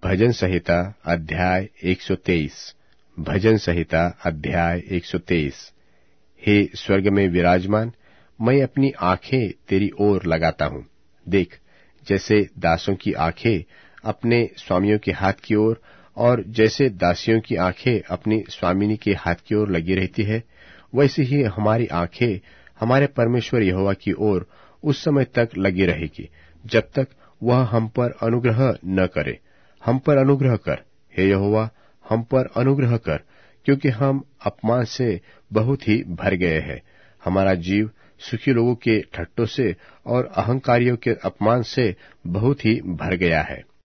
भजन संहिता अध्याय 123। भजन संहिता अध्याय 123। हे स्वर्ग में विराजमान, मैं अपनी आंखें तेरी ओर लगाता हूँ। देख, जैसे दासों की आंखें अपने स्वामियों के हाथ की ओर और जैसे दासियों की आंखें अपनी स्वामिनी के हाथ की ओर लगी रहती है, वैसे ही हमारी आंखें हमारे परमेश्वर यहोवा की ओर उस समय तक लगी रहेगी जब तक वह हम पर अनुग्रह न करे। हम पर अनुग्रह कर, हे यहोवा, हम पर अनुग्रह कर, क्योंकि हम अपमान से बहुत ही भर गए हैं। हमारा जीव सुखी लोगों के ठट्टों से और अहंकारियों के अपमान से बहुत ही भर गया है।